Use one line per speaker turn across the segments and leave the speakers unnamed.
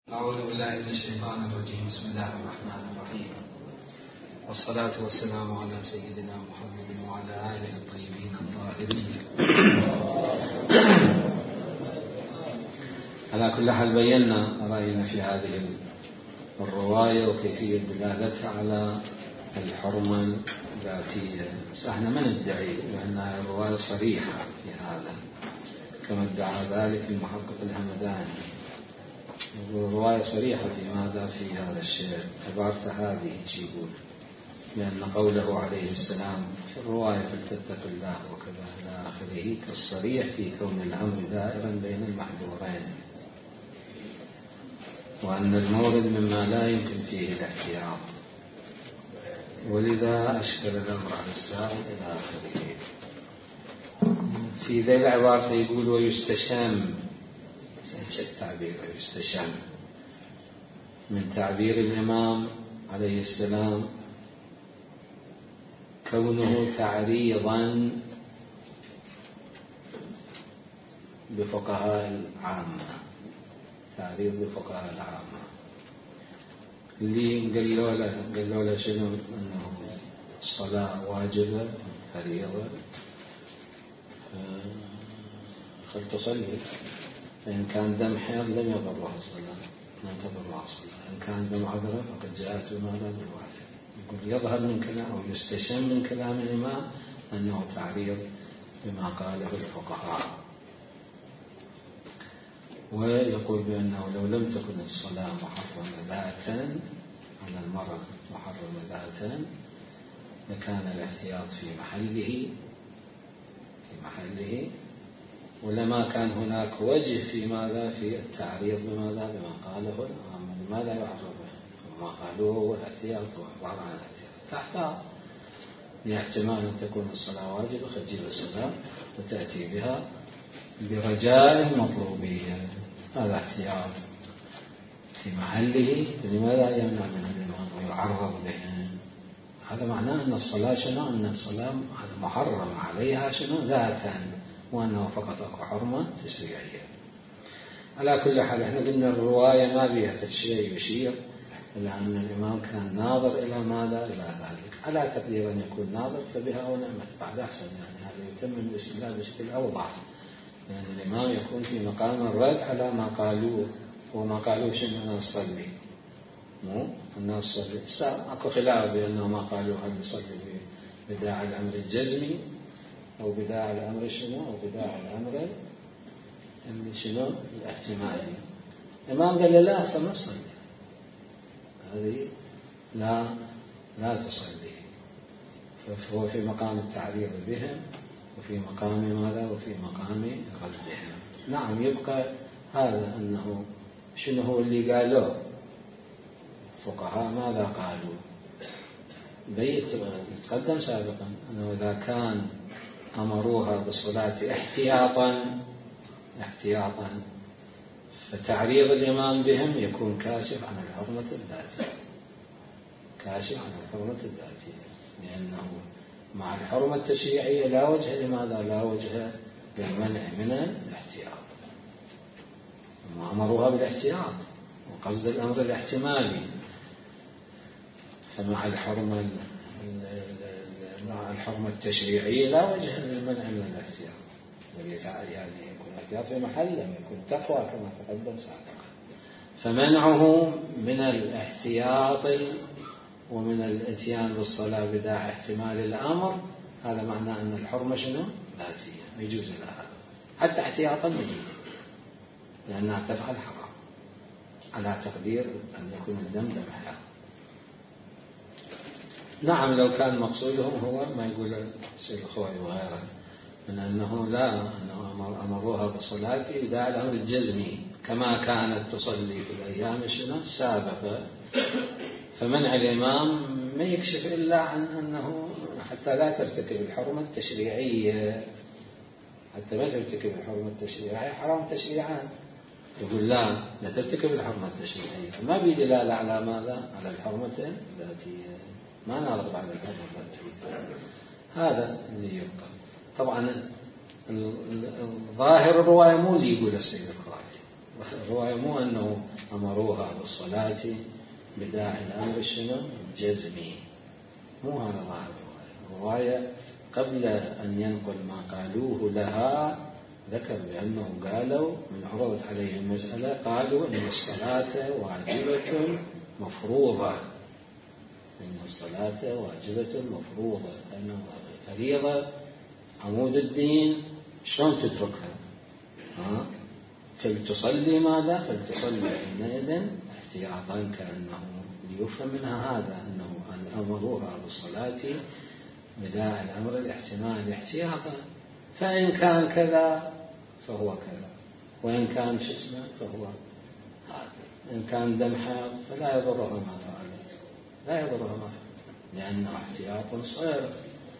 أعوذ بالله من الشيطان الرجيم. بسم الله الرحمن الرحيم، والصلاة والسلام على سيدنا محمد وعلى آله الطيبين الطاهرين. على كل حال بينا رأينا في هذه الرواية وكيفية دلالتها على الحرمة الذاتية، بس احنا ما ندعي لأن الرواية صريحة في هذا كما ادعى ذلك المحقق الهمداني. الرواية صريحة في ماذا؟ في هذا الشيء. عبارته هذه يقول لأن قوله عليه السلام في الرواية فلتتق الله وكذا إلى آخره كالصريح في كون الأمر دائرا بين المحظورين، وأن المورد مما لا يمكن فيه الاحتياط، ولذا أشكل الأمر على السائل إلى آخره. في ذي العبارة يقول ويستشم، التعبير يستشم من تعبير الإمام عليه السلام كونه تعريضا بفقهاء العامة، تعريض بفقهاء العامة اللي قالوا له شنو؟ أنه الصلاة واجبة فريضة خل تصلي، فإن كان دم حيض لم يضرها الصلاة، لم تضرها الصلاة، إن كان دم عذرة فقد جاءت بماذا؟ بالواجب. يقول يظهر من كلام أو يستشم من كلام الإمام أنه تعريض بما قاله الفقهاء، ويقول بأنه لو لم تكن الصلاة محرمة ذاتا على المرأة محرمة ذاتا لكان الاحتياط في محله ولما كان هناك وجه في ماذا؟ في التعريض بماذا؟ بما قاله العامة. لماذا يعرض به؟ ما قالوه هو الاحتياط، هو عبارة عن الاحتياط تحت لاحتمال أن تكون الصلاة واجبة فتجيب الصلاة وتأتي بها برجاء المطلوبية، هذا احتياط في محله. لماذا يمنع منه الإمام ويعرض به؟ هذا معناه أن الصلاة شنو؟ أن الصلاة محرم عليها شنو؟ ذاتا، وأنه فقط أكو حرمة تشريعية. على كل حال احنا قلنا الرواية ما بها شيء يشير إلى أن الإمام كان ناظر إلى ماذا؟ إلى ذلك. على تقدير أن يكون ناظر فبها ونعمت، بعد أحسن، يعني هذا يتم الاستدلال بشكل أوضح، لأن الإمام يكون في مقام الرد على ما قالوه، وما قالوه شنو؟ أن نصلي، مو أن نصلي. أكو خلاف بأنه ما قالوه أن نصلي بداعي الأمر الجزمي أو بداعي الأمر شنو؟ أو بداعي الأمر شنو؟ الاحتمالي. الإمام قال لا أصلا نصلي، هذه لا تصلي، فهو في مقام التعريض بهم وفي مقام ماذا؟ وفي مقام ردهم. نعم، يبقى هذا أنه شنو هو اللي قالوه فقهاء؟ ماذا قالوا؟ يتقدم سابقا أنه إذا كان أمروها بالصلاة احتياطا فتعريض الإمام بهم يكون كاشف عن الحرمة الذاتية، لأنه مع الحرمة التشريعية لا وجه لماذا؟ لا وجه للمنع من الاحتياط. هم أمروها بالاحتياط وقصد الأمر الاحتمالي، فمع الحرمة التشريعية لا وجه للمنع من الاحتياط، يعني يكون الاحتياط في محله، يكون تقوى كما تقدم سابقا. فمنعه من الاحتياط ومن الاتيان بالصلاة بداعي احتمال الأمر، هذا معناه أن الحرمة شنو؟ ذاتية، ما يجوز لها هذا، حتى احتياطا ما يجوز، لأنها تفعل حرام على تقدير أن يكون الدم دم حياة. نعم، لو كان مقصودهم هو ما يقول السيد الخوئي وغيره من أنه أنه أمروها بالصلاة بداعي الأمر الجزمي كما كانت تصلي في الأيام السابقة، فمنع الإمام ما يكشف إلا عن أنه حتى لا ترتكب الحرمة التشريعية، حتى ما ترتكب الحرمة التشريعية، حرام تشريعان. يقول لا ترتكب الحرمة التشريعية، ما بدلالة على ماذا؟ على الحرمة الذاتية، ما نرغب على الحرمة الذاتية. هذا اللي يبقى. طبعا الظاهر الرواية مو اللي يقول السيد الخوئي، الرواية مو أنه أمروها بالصلاة بداعي الأمر الجزمي، مو هذا ظاهر الرواية. قبل أن ينقل ما قالوه لها ذكر بأنه قالوا من عرضت عليهم المسألة قالوا إن الصلاة واجبة مفروضة، إن الصلاة واجبة مفروضة، لأنه فريضة عمود الدين، شلون تتركها؟ فلتصلي ماذا؟ فلتصلي حينئذ احتياطا، كأنه ليفهم منها هذا أنه أمروها بالصلاة بداعي الأمر الاحتمال احتياطا، فإن كان كذا فهو كذا، وإن كان شسمه فهو هذا، إن كان دم حيض فلا يضرها ما فعلت، لا يضرها ما فعلت لأنه احتياط صرف،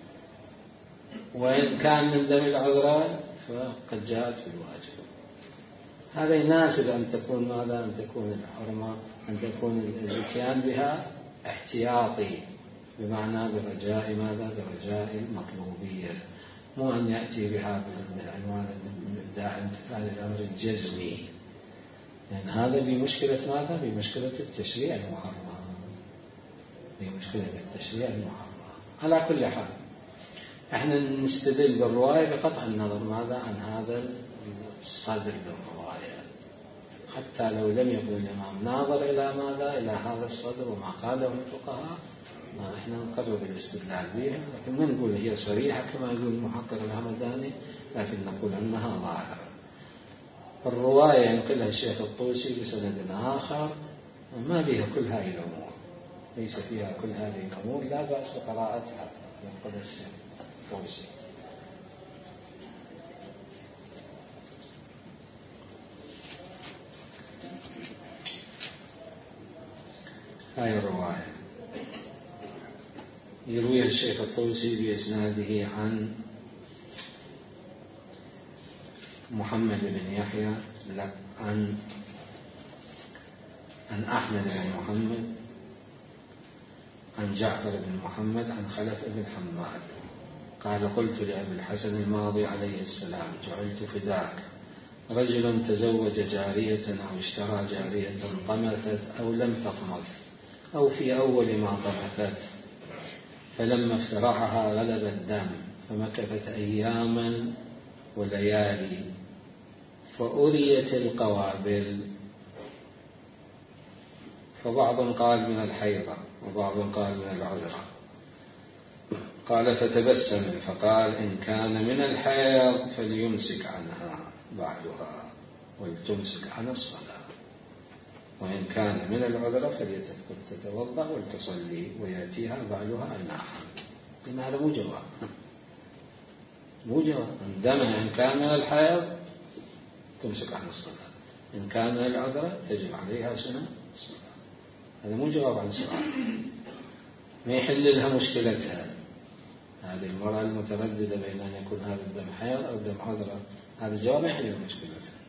وإن كان من دم العذراء فقد جاءت بالواجب. هذا يناسب أن تكون ماذا؟ أن تكون الحرمة، أن تكون الاتيان بها احتياطي، بمعنى برجاء ماذا؟ برجاء المطلوبية، مو أن يأتي بها بالعنوان داعي امتثال الأمر الجزمي، لأن هذا بمشكلة ماذا؟ بمشكلة التشريع المحرم، بمشكلة التشريع المحرم. على كل حال احنا نستدل بالرواية بقطع النظر ماذا؟ عن هذا الصدر بالرواية، حتى لو لم يكن الإمام ناظر إلى ماذا؟ إلى هذا الصدر وما قاله الفقهاء، ما احنا نقرب الاستدلال بها، لكن ما نقول هي صريحة كما يقول المحقق الهمداني، لكن نقول أنها ظاهرة. الرواية ينقلها الشيخ الطوسي بسند آخر ما بها كل هذه الأمور، ليس فيها كل هذه الأمور، لا بأس بقراءتها، ينقلها الشيخ الطوسي. هاي الرواية يرويها الشيخ الطوسي بإسناده عن محمد بن يحيى، لا، عن أحمد بن محمد، عن جعفر بن محمد، عن خلف بن حماد قال قلت لأبي الحسن الماضي عليه السلام جعلت فداك، رجل تزوج جارية أو اشترى جارية طمثت أو لم تطمث أو في أول ما طمثت، فلما افترحها غلب الدم فمكثت أياما وليالي فأريت القوابل، فبعض قال من الحيضة وبعض قال من العذرة، قال فتبسم فقال إن كان من الحيض فليمسك عنها بعدها ولتمسك عن الصلاة، وإن كان من العذرة فلتتوضأ ولتصلي ويأتيها بعدها أناحا. إن هذا مو جواب، مو جواب. عندما إن كان من الحيض تمسك عن الصلاة، إن كان من العذرة تجب عليها سنة الصلاة. هذا مو جواب عن سؤال، ما يحل لها مشكلتها. هذه المرأة المترددة بين أن يكون هذا الدم حيض أو دم عذرة، هذا الجواب ما يحل مشكلتها.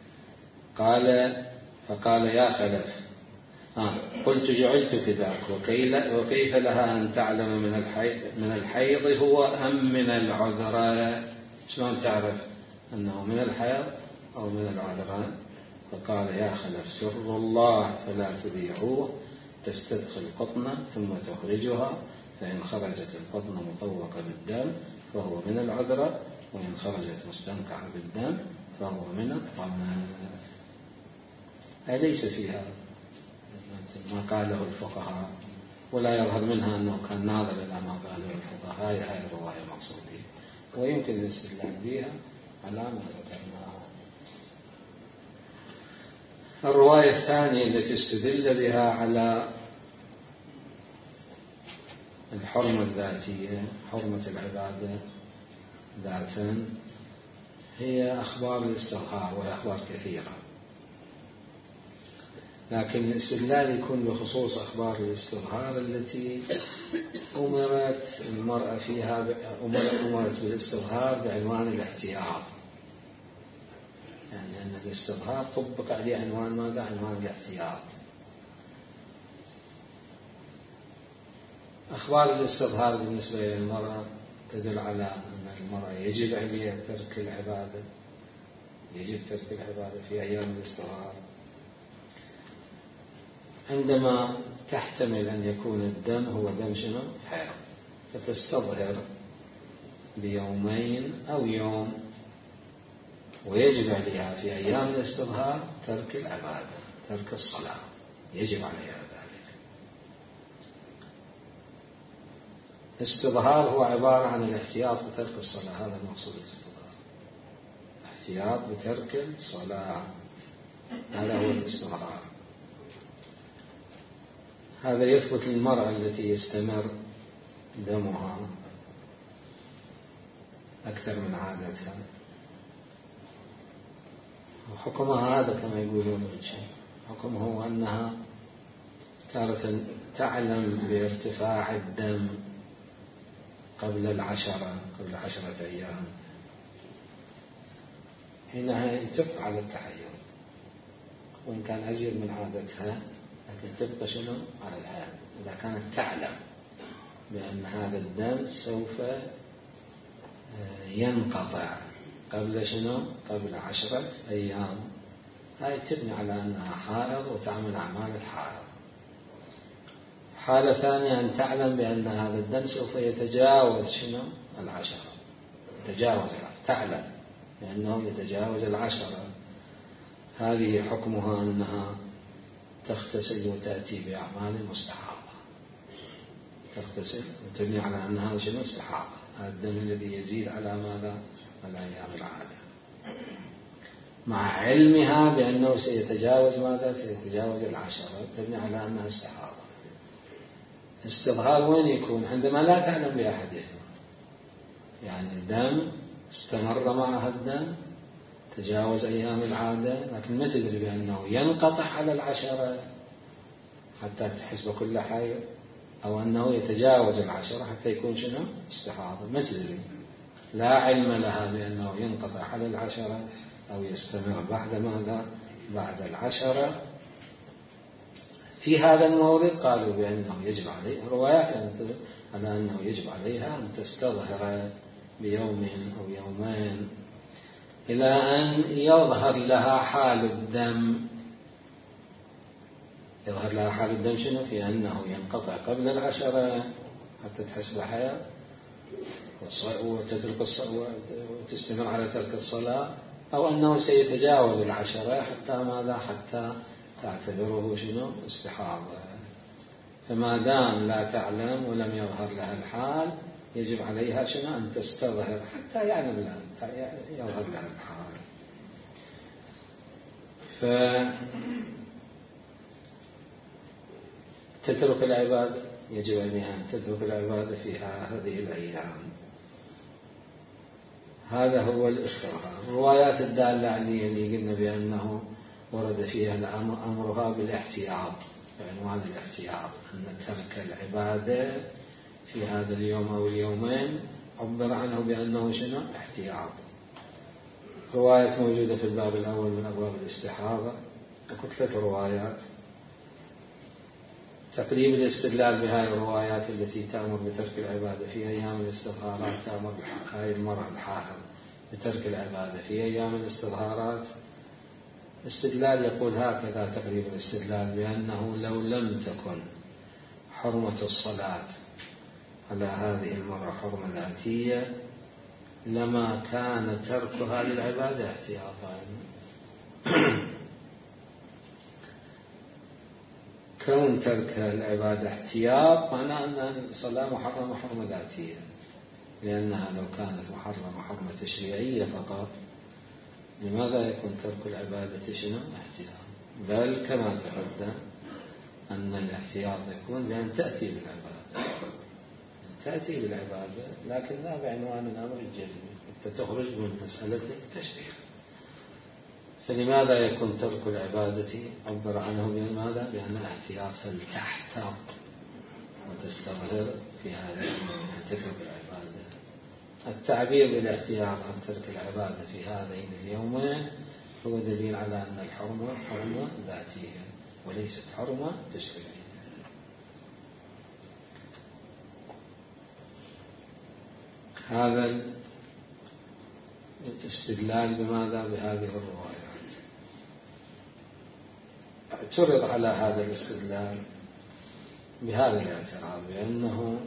فقال يا خلف قلت جعلت فداك وكيف لها أن تعلم من الحيض هو أم من العذرة؟ شلون تعرف أنه من الحيض أو من العذرة؟ فقال يا خلف سر الله فلا تذيعوه، تستدخل القطنة ثم تخرجها، فإن خرجت القطنة مطوقة بالدم فهو من العذرة، وإن خرجت مستنقعة بالدم فهو من الطمث. ليس فيها ما قاله الفقهاء، ولا يظهر منها أنه كان ناظر إلى ما قاله الفقهاء. هذه الرواية مقصودة ويمكن الاستدلال بها على ما ذكرناه. الرواية الثانية التي استدل بها على الحرمة الذاتية، حرمة العبادة ذاتا، هي أخبار الاستظهار، والأخبار كثيرة، لكن الاستدلال يكون بخصوص أخبار الاستظهار التي أمرت المرأة فيها، أمرت بالاستظهار بعنوان الاحتياط، يعني أن الاستظهار طبق عليه عنوان ماذا؟ عنوان الاحتياط. أخبار الاستظهار بالنسبة للمرأة تدل على أن المرأة يجب عليها ترك العبادة، يجب ترك العبادة في أيام الاستظهار. عندما تحتمل أن يكون الدم هو دم شنو؟ حيض، فتستظهر بيومين أو يوم، ويجب عليها في أيام الاستظهار ترك العبادة، ترك الصلاة، يجب عليها ذلك. الاستظهار هو عبارة عن الاحتياط بترك الصلاة، هذا المقصود بالاستظهار، احتياط بترك الصلاة، هذا هو الاستظهار. هذا يثبت للمرأة التي يستمر دمها أكثر من عادتها، وحكمها هذا كما يقولون، حكمه أنها تارة تعلم بارتفاع الدم قبل 10 أيام، حينها تبقى على التحيض، وإن كان أزيد من عادتها لكن تبقى شنو؟ على الحيض. إذا كانت تعلم بأن هذا الدم سوف ينقطع قبل شنو؟ قبل 10 أيام، هاي تبني على أنها حائض وتعمل أعمال الحائض. حالة ثانية أن تعلم بأن هذا الدم سوف يتجاوز شنو؟ 10، يتجاوز، تعلم بأنه يتجاوز 10، هذه حكمها أنها تغتسل وتأتي بأعمال المستحاضة، تغتسل وتبني على أنها شنو؟ استحاضة، هذا الدم الذي يزيد على ماذا؟ على أيام العادة، مع علمها بأنه سيتجاوز ماذا؟ سيتجاوز 10، تبني على أنها استحاضة. استظهار وين يكون؟ عندما لا تعلم بأحدهما، يعني الدم استمر معها الدم تجاوز أيام العادة، لكن ما تدري بأنه ينقطع على 10 حتى تحسب كل حيض، أو أنه يتجاوز 10 حتى يكون شنو؟ استحاضة، ما تدري، لا علم لها بأنه ينقطع على 10 أو يستمر بعد ماذا؟ بعد 10. في هذا المورد قالوا بأنه يجب عليه، روايات على أنه يجب عليها أن تستظهر بيوم أو يومين إلى أن يظهر لها حال الدم. يظهر لها حال الدم شنو؟ في أنه ينقطع قبل 10 حتى تحسب حياة وتترك الصلاة وتستمر على ترك الصلاة، أو أنه سيتجاوز 10 حتى ماذا؟ حتى تعتبره شنو؟ استحاضة. فما دام لا تعلم ولم يظهر لها الحال يجب عليها شنو؟ أن تستظهر حتى يعلم لها، يظهر لها الحال. فتترك العبادة، يجب عليها أن تترك العبادة في هذه الأيام. هذا هو الاستظهار. الروايات الدالة عليه اللي قلنا بأنه ورد فيها أمرها بالاحتياط، بعنوان الاحتياط، أن ترك العبادة في هذا اليوم أو اليومين عبر عنه بأنه شنو؟ احتياط. رواية موجودة في الباب الأول من أبواب الاستحاضة، أكو 3 روايات. تقريب الاستدلال بهذه الروايات التي تأمر بترك العبادة في أيام الاستظهارات، تأمر هذه المرأة الحائض بترك العبادة في أيام الاستظهارات. استدلال يقول هكذا تقريب الاستدلال، بأنه لو لم تكن حرمة الصلاة على هذه المرأة حرمة ذاتية لما كان تركها للعبادة احتياطا. كون ترك العبادة احتياط معناه أن الصلاة محرمة حرمة ذاتية، لأنها لو كانت محرمة حرمة تشريعية فقط لماذا يكون ترك العبادة شنو؟ احتياط. بل كما تقدم أن الاحتياط يكون بأن تأتي بالعبادة، تأتي بالعبادة لكن لا بعنوان الأمر الجزمي حتى تخرج من مسألة التشريع. فلماذا يكون ترك العبادة عبر عنه بماذا؟ بأن احتياط، فلتحتاط وتستظهر في هذا اليوم تترك العبادة. التعبير بالاحتياط عن ترك العبادة في هذين اليومين هو دليل على أن الحرمة حرمة ذاتية وليست حرمة تشريعية. هذا الاستدلال بماذا؟ بهذه الروايات. اعترض على هذا الاستدلال بهذا الاعتراض، بأنه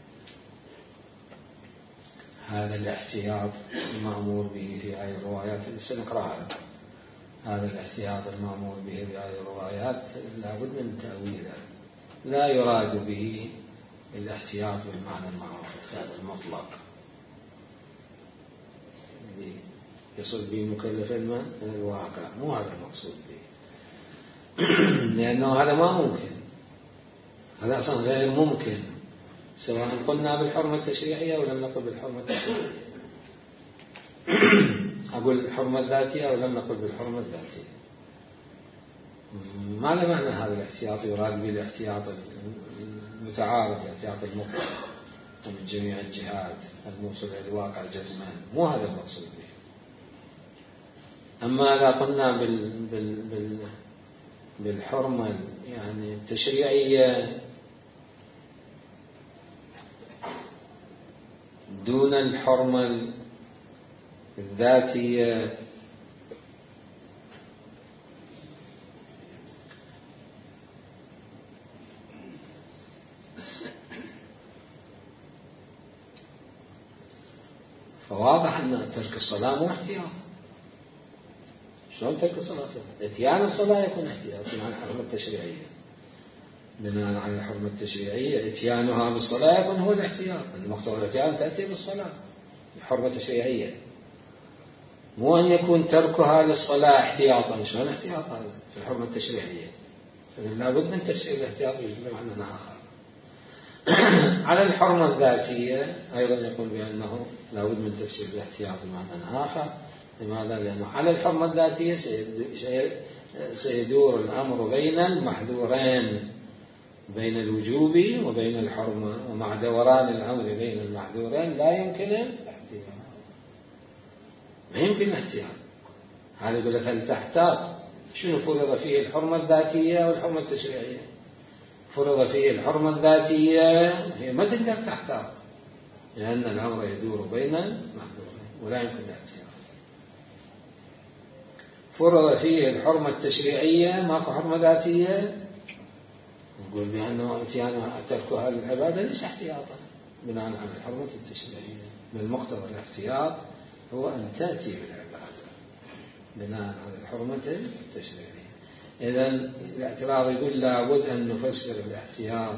هذا الاحتياط المأمور به في هذه الروايات اللي سنقرأها، هذا الاحتياط المأمور به في هذه الروايات لابد من تأويله، لا يراد به الاحتياط بالمعنى المعروف، الاحتياط المطلق اللي يصل به مكلف من الواقع، مو هذا المقصود به. لأنه هذا ما ممكن، هذا أصلا غير ممكن، سواء قلنا بالحرمة التشريعية أو لم نقل بالحرمة التشريعية. أقول الحرمة الذاتية أو لم نقل بالحرمة الذاتية، ما له معنى هذا الاحتياط يراد به الاحتياط المتعارف، الاحتياط المطلق ومن جميع الجهات الموصل إلى الواقع جزما، مو هذا المقصود به. أما إذا قلنا بالحرمة يعني التشريعية دون الحرمة الذاتية، فواضح أن ترك الصلاة مو احتياط. شلون ترك الصلاة؟ اتيان الصلاة يكون احتياط مع الحرمة التشريعية. بناء على الحرمة التشريعية اتيانها بالصلاة يكون هو الاحتياط، المقتضى الاتيان تأتي بالصلاة، الحرمة التشريعية. مو أن يكون تركها للصلاة احتياطا. شلون احتياط هذا في الحرمة التشريعية؟ لابد من تفسير الاحتياط بمعنى آخر. على الحرمة الذاتية أيضا يقول بأنه لابد من تفسير الاحتياط بمعنى آخر. لماذا؟ لأنه على الحرمة الذاتية سيدور الأمر بين المحذورين، بين الوجوب وبين الحرمة، ومع دوران الأمر بين المحذورين لا يمكن الاحتياط، ما يمكن الاحتياط. هذا يقول لك هل تحتاط؟ شنو فرض فيه الحرمة الذاتية أو الحرمة التشريعية؟ فرض فيه الحرمة الذاتية، هي ما تقدر تحتاط لأن الأمر يدور بين المحذورين ولا يمكن الاحتياط. فرض فيه الحرمة التشريعية، ماكو حرمة ذاتية، نقول بأنه اتيانها تركها للعبادة ليس احتياطا بناء على الحرمة التشريعية. من مقتضى الاحتياط هو أن تأتي بالعبادة بناء على الحرمة التشريعية. إذن الاعتراض يقول لابد أن نفسر الاحتياط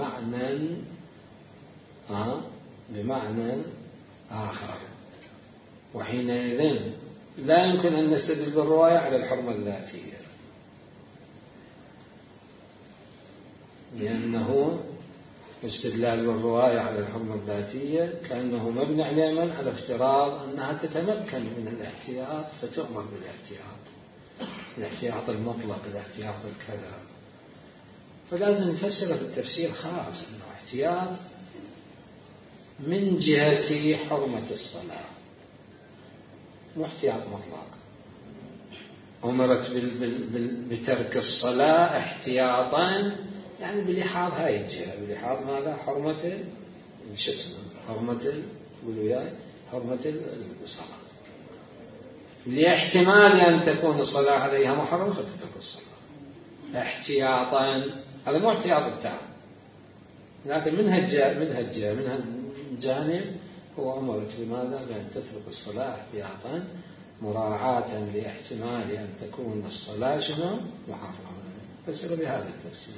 بمعنى آخر، وحينئذ لا يمكن أن نستدل بالرواية على الحرمة الذاتية، لأنه استدلال الرواية على الحرمة الذاتية كأنه مبني على افتراض أنها تتمكن من الاحتياط فتؤمر بالاحتياط، الاحتياط المطلق، الاحتياط الكذا. فلازم نفسره بالتفسير خاص، أنه احتياط من جهة حرمة الصلاة، مو احتياط مطلق. أمرت بترك الصلاة احتياطا، يعني بلحاظ هاي الجهة، بلحاظ ماذا؟ حرمة حرمة الصلاة، لاحتمال أن تكون الصلاة عليها محرمة فتترك الصلاة احتياطا. هذا مو احتياط التام، لكن من هالجانب هو أمرت بماذا؟ بأن تترك الصلاة احتياطا مراعاة لاحتمال أن تكون الصلاة شنو؟ محرمة. فسر بهذا التفسير.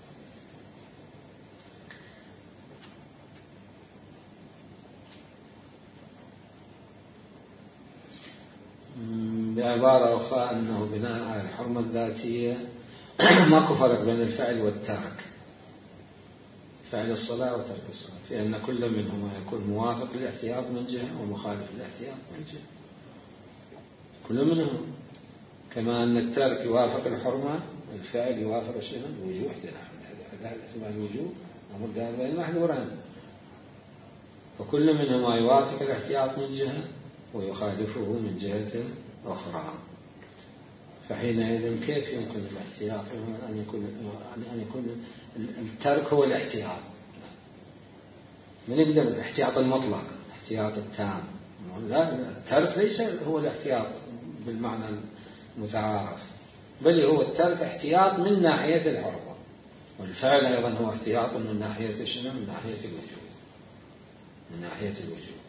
بعبارة أخرى أنه بناء على الحرمة الذاتية ماكو فرق بين الفعل والترك، فعل الصلاة وترك الصلاة، في أن كل منهما يكون موافق للاحتياط من جهة ومخالف للاحتياط من جهة، كل منهم. كما أن الترك يوافق الحرمة، الفعل يوافق الوجوب، احتمال الوجوب أمر دار بين المحذورين، فكل منهما يوافق الاحتياط من جهة ويخالفه من جهة أخرى. فحينئذ كيف يمكن الاحتياط أن يكون الترك هو الاحتياط؟ من يقدر الاحتياط المطلق، الاحتياط التام، لا، الترك ليس هو الاحتياط بالمعنى المتعارف، بل هو الترك احتياط من ناحية الحرمة، والفعل أيضا هو احتياط من ناحية شنو؟ من ناحية الوجوب. من ناحية الوجوب.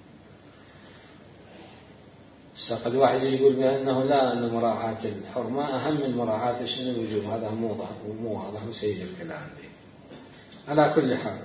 قد واحد يقول بأنه لا، أن مراعاة الحرمة أهم من مراعاة شنو؟ الوجوب. هذا مو واضح وسيء الكلام به. على كل حال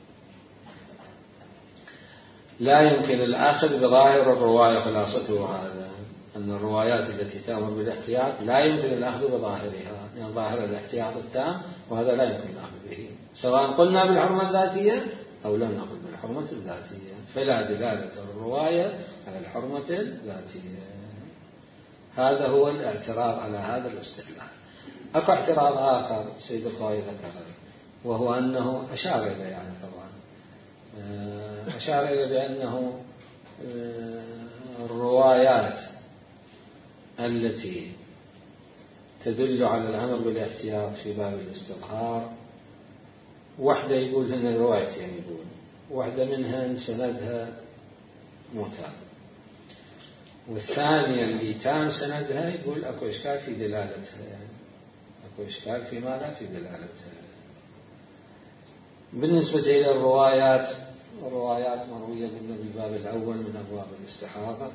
لا يمكن الأخذ بظاهر الرواية، خلاصته هذا أن الروايات التي تأمر بالاحتياط لا يمكن الأخذ بظاهرها، يعني ظاهر الاحتياط التام، وهذا لا يمكن الأخذ به سواء قلنا بالحرمة الذاتية أو لم نقل بالحرمة الذاتية، فلا دلالة الرواية على الحرمة الذاتية. هذا هو الاعتراض على هذا الاستدلال. أكو اعتراض آخر السيد الخوئي ذكره، وهو أنه أشار إليه، يعني طبعا أشار إلى بأنه الروايات التي تدل على الأمر بالاحتياط في باب الاستظهار، واحدة يقول هنا روايتين، يعني يقول واحدة منها سندها متام، والثانية اللي تام سندها يقول أكو إشكال في دلالتها، يعني أكو إشكال في ماذا؟ في دلالتها. بالنسبة إلى الروايات مروية بالباب الأول من أبواب الاستحاضة،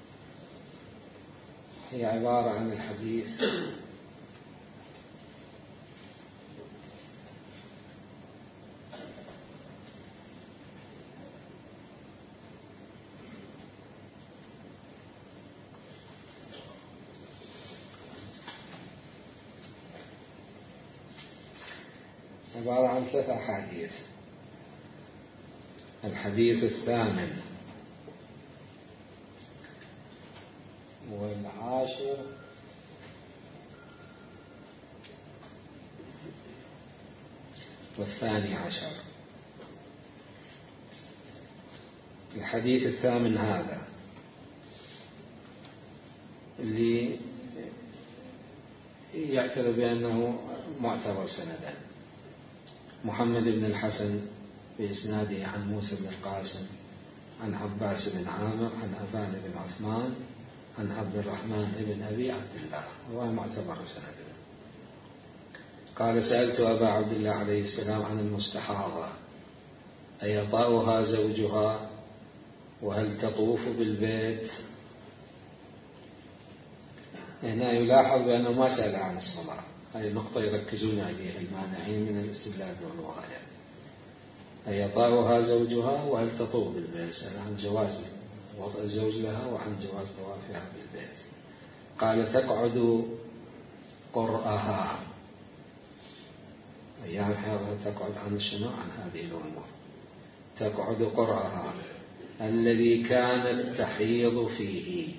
هي عبارة عن الحديث عبارة عن 3 أحاديث. الحديث الثامن والعاشر والثاني عشر. الحديث الثامن هذا اللي يعتبر بأنه معتبر سندا، محمد بن الحسن بإسناده عن موسى بن القاسم عن عباس بن عامر عن أبان بن عثمان عن عبد الرحمن بن أبي عبد الله، وهو معتبر سندا. قال: سألت أبا عبد الله عليه السلام عن المستحاضة، أيطأها زوجها وهل تطوف بالبيت؟ هنا يلاحظ بأنه ما سأل عن الصلاة، هذه النقطة يركزون عليها المانعين من الاستدلال بالرواية. أيطأها زوجها وهل تطوف بالبيت؟ سأل عن جواز وضع الزوج لها وعن جواز طوافها بالبيت. قال: تقعد قرأها، أيام حيضها تقعد عن شنو؟ عن هذه الأمور. تقعد قرأها الذي كانت تحيض فيه،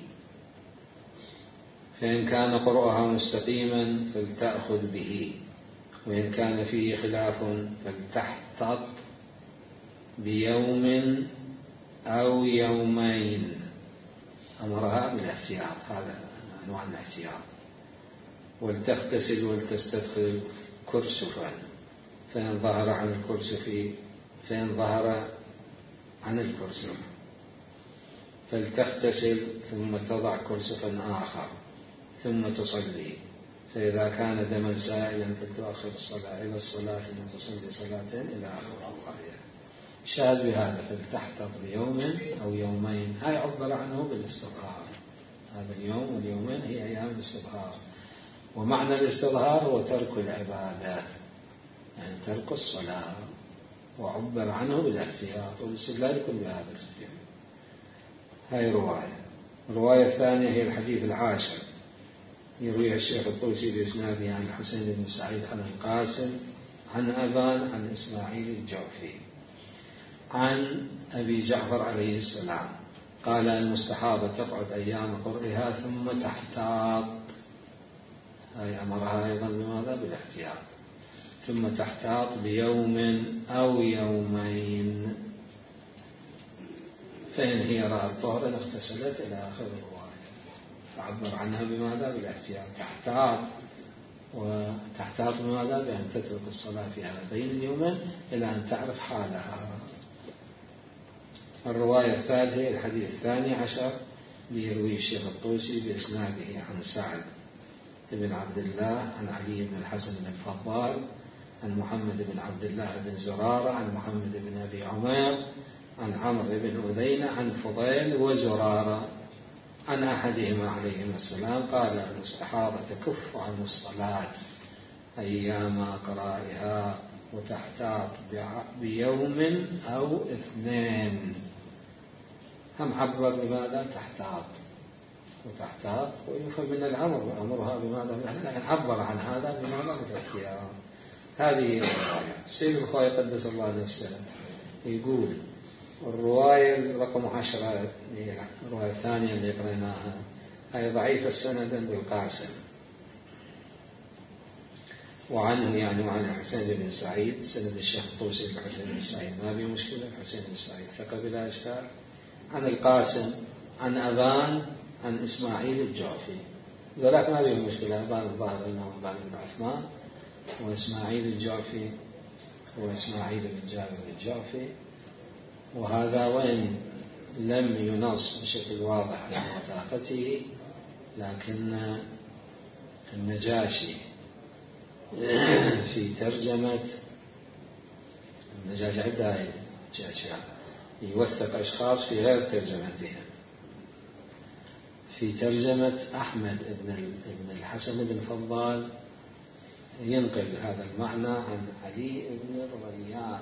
فإن كان قرأها مستقيما فلتأخذ به، وإن كان فيه خلاف فلتحتط بيوم أو يومين. أمرها بالاحتياط، هذا أنواع الاحتياط. ولتغتسل ولتستدخل كرسفا، فإن ظهر عن الكرسف فلتغتسل ثم تضع كرسفا آخر ثم تصلي، فإذا كان دما سائلا فلتؤخر الصلاة إلى الصلاة ثم تصلي صلاتين إلى آخر الآية. شاهد بهذا فلتحتط بيوم أو يومين، هاي عبر عنه بالاستظهار. هذا اليوم واليومين هي أيام الاستظهار، ومعنى الاستظهار هو ترك العبادة، يعني ترك الصلاة، وعبر عنه بالاحتياط، والاستدلال يكون بهذا الشيء. هاي الرواية الثانية هي الحديث العاشر، يرويها الشيخ الطوسي بإسناده عن الحسين بن سعيد عن القاسم عن أبان عن إسماعيل الجعفي عن أبي جعفر عليه السلام قال: المستحاضة تقعد أيام قرئها ثم تحتاط، هاي أمرها أيضا بماذا؟ بالاحتياط. ثم تحتاط بيوم أو يومين، فإن هي رأت طهرا اغتسلت إلى آخر الرواية، فعبر عنها بماذا؟ بالاحتياط. تحتاط بماذا؟ بأن تترك الصلاة في هذين اليومين إلى أن تعرف حالها. الرواية الثالثة الحديث الثاني عشر ليروي الشيخ الطوسي بإسناده عن سعد بن عبد الله عن علي بن الحسن بن فضال عن محمد بن عبد الله بن زرارة عن محمد بن أبي عمير عن عمرو بن أذينة عن فضيل وزرارة عن أحدهما عليهما السلام قال المستحاضة تكف عن الصلاة أيام أقرائها وتحتاط بيوم أو اثنين. هم عبر بماذا؟ تحتاط، وتحتاط ويفهم من الأمر، أمرها بماذا؟ لكن عبر عن هذا بماذا؟ بالاختيار. هذه الرواية. السيد الخوي قدس الله نفسه يقول الرواية رقم 10 الرواية الثانية اللي قريناها هي ضعيفة سندا بالقاسم، وعنه يعني وعن الحسين بن سعيد سند الشيخ الطوسي الحسين بن سعيد ما في مشكلة، الحسين بن سعيد ثقة بلا إشكال. عن القاسم عن أبان عن إسماعيل الجعفي، ذلك ما في مشكلة. أبان الظاهر أنه أبان بن عثمان، وإسماعيل الجعفي وإسماعيل بن جابر الجعفي، وهذا وإن لم ينص بشكل واضح على وثاقته، لكن النجاشي في ترجمة النجاشي عدة أشياء يوثق أشخاص في غير ترجمتهم. في ترجمة أحمد بن الحسن بن فضال ينقل هذا المعنى عن علي بن الريان.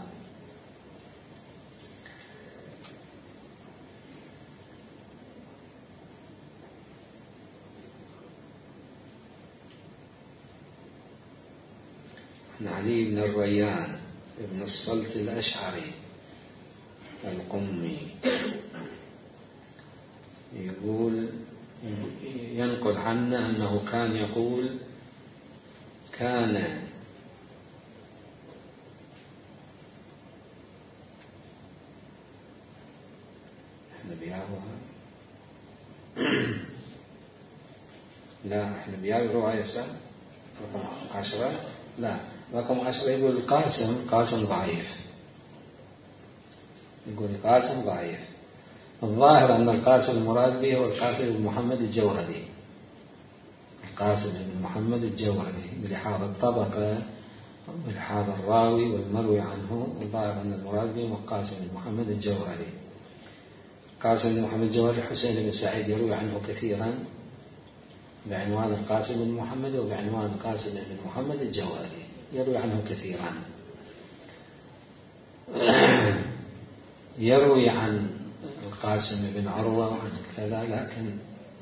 عن علي بن الريان ابن الصلت الأشعري القمي، يقول ينقل عنه أنه كان يقول كان احنا بياهوها لا احنا بياهو رواية رقم 10 لا رقم 10 يقول القاسم ضعيف، يقول القاسم ضعيف. الظاهر أن القاسم المراد به هو القاسم بن محمد الجوهري، القاسم بن محمد الجوهري بلحاظ الطبقة بلحاظ الراوي والمروي عنه. الظاهر أن المراد به هو القاسم بن محمد الجوهري. القاسم بن محمد الجوهري حسين بن سعيد يروي عنه كثيرا بعنوان القاسم بن محمد وبعنوان القاسم بن محمد الجوهري، يروي عنه كثيرا. يروي عن القاسم بن عروة وعن كذا، لكن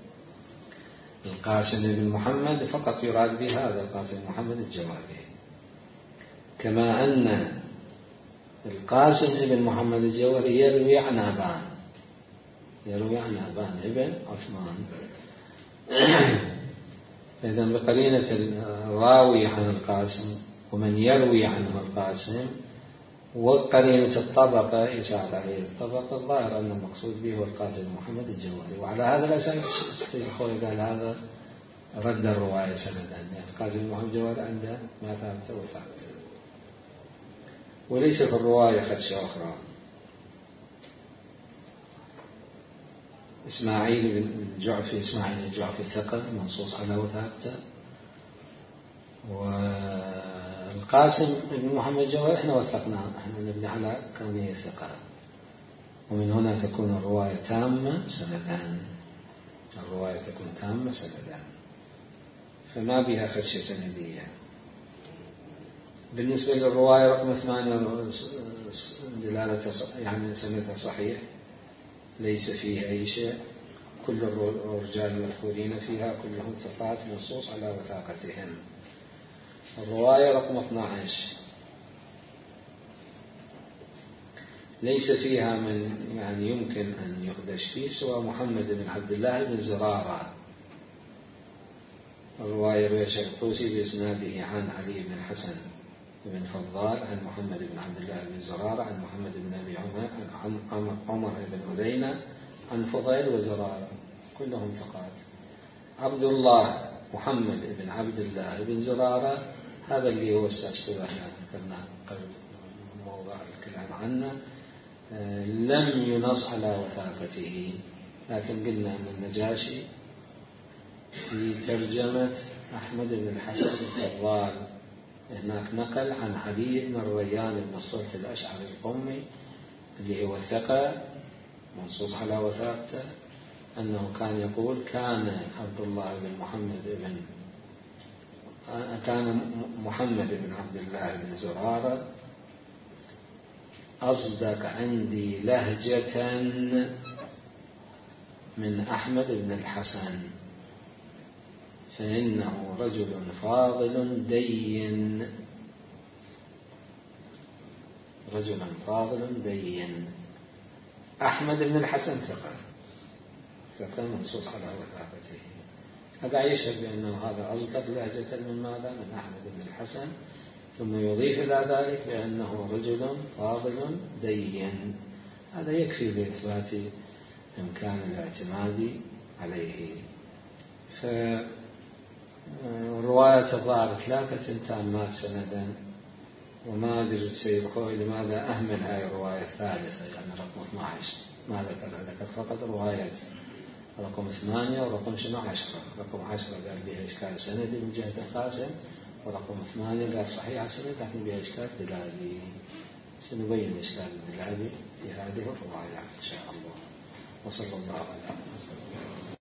القاسم بن محمد فقط يراد به هذا القاسم بن محمد الجوهري. كما أن القاسم بن محمد الجوهري يروي عن أبان ابن عثمان. إذا بقرينة الراوي عن القاسم ومن يروي عنه القاسم وقرينة الطبقة يساعد عليه الطبقة، الظاهر أن المقصود به هو القاسم بن محمد الجوهري. وعلى هذا الأساس الخوي قال هذا رد الرواية سندا، يعني القاسم بن محمد الجوهري عنده ما ثابت وثابت، وليس في الرواية خدشة أخرى. إسماعيل الجعفي ثقة منصوص على وثاقته، والقاسم بن محمد الجوهري احنا وثقناه، احنا نبني على كونه ثقة، ومن هنا تكون الرواية تامة سندان، فما بها خدشة سندية. بالنسبة للرواية رقم 8 دلالة يعني سندها صحيح، ليس فيه أي شيء، كل الرجال المذكورين فيها كلهم ثقات منصوص على وثاقتهم. الرواية رقم 12 ليس فيها من يعني يمكن أن يخدش فيه سوى محمد بن عبد الله بن زرارة. الرواية رواه الشيخ الطوسي بإسناده عن علي بن الحسن بن فضال عن محمد بن عبد الله بن زرارة عن محمد بن أبي عمير عن عمر بن أذينة عن فضيل وزرارة كلهم ثقات. عبد الله محمد بن عبد الله بن زرارة هذا اللي هو الاشتباه ذكرناه قبل موضوع الكلام عنه، لم ينص على وثاقته، لكن قلنا أن النجاشي في ترجمة أحمد بن الحسن الفضال هناك نقل عن علي بن الريان بن الصلت الأشعري القمي اللي هو ثقة منصوص على وثاقته، أنه كان يقول كان محمد بن عبد الله بن زرارة أصدق عندي لهجة من أحمد بن الحسن، فإنه رجل فاضل دين، رجل فاضل دين. أحمد بن الحسن ثقة منصوص على وثاقته، هذا يشهد بأنه هذا أصدق لهجة من ماذا؟ من أحمد بن الحسن، ثم يضيف إلى ذلك بأنه رجل فاضل دين. هذا يكفي لإثبات إمكان الاعتماد عليه. فرواية الظاهر 3 تامات سندا، وما أدري السيد خوي لماذا أهمل هاي الرواية الثالثة، يعني رقم 12 ما ذكر فقط رواية رقم 8 ورقم 10. رقم 10 قال بها إشكال سندي من جهة القاسم، ورقم 8 قال صحيح السند لكن بها إشكال دلالي. سنبين إشكال الدلالي في هذه الروايات إن شاء الله. وصلى الله على محمد.